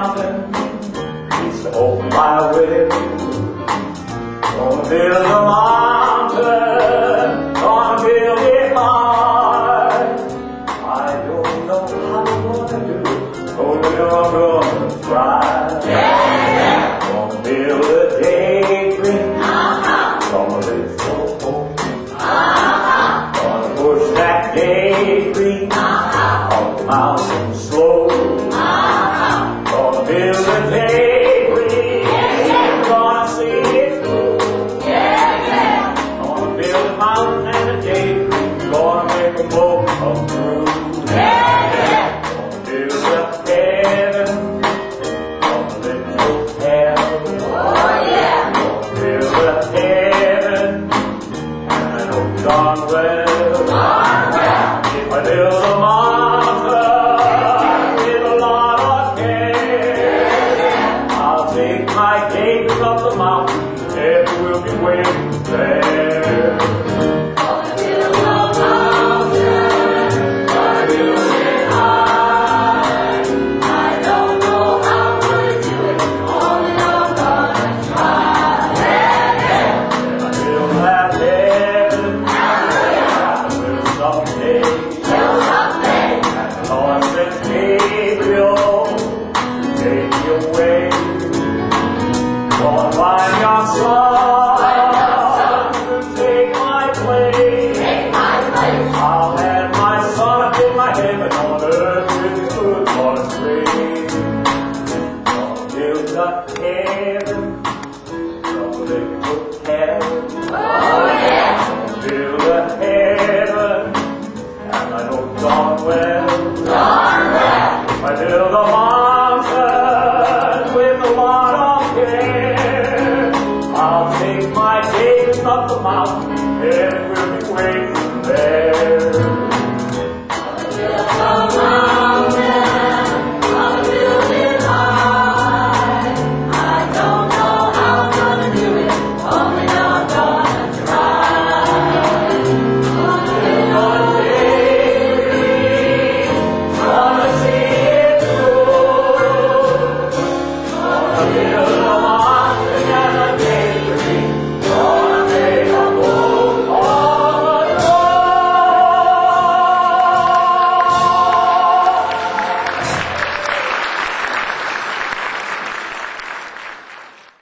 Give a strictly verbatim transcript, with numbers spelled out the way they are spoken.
mountain, it's to open my way. Gonna build a mountain, gonna build it high. I don't know how I'm gonna do it, only I'm gonna try. Yeah, yeah. Gonna build a daydream, uh-huh. Gonna live so home, uh-huh. Gonna push that daydream, uh-huh. On the mountain slow, uh-huh. Gonna build a daydream, yeah, yeah. Gonna see it through, yeah, yeah. Gonna build a mountain and a daydream, gonna make them both come true. Yeah, yeah. Gonna build a heaven, gonna live so heaven. Oh yeah. Gonna build a heaven, and I know darn well, darn well, if I build a mountain with a lot of care, yeah, I'll take my gates up the mountain, heaven will be waiting there. Gonna build a mountain, gonna build it high. I don't know how I'm gonna do it, only I'm gonna try. Yeah, yeah. If I build that heaven, I will someday, will someday. And the Lord sent Gabriel to take me away. Gonna find your son to take my place. Take my place. I'll have my son up in my heaven on earth with his good Lord's grace. Gonna build a heaven, gonna live good heaven. Oh yeah. Gonna build a heaven, and I know darn well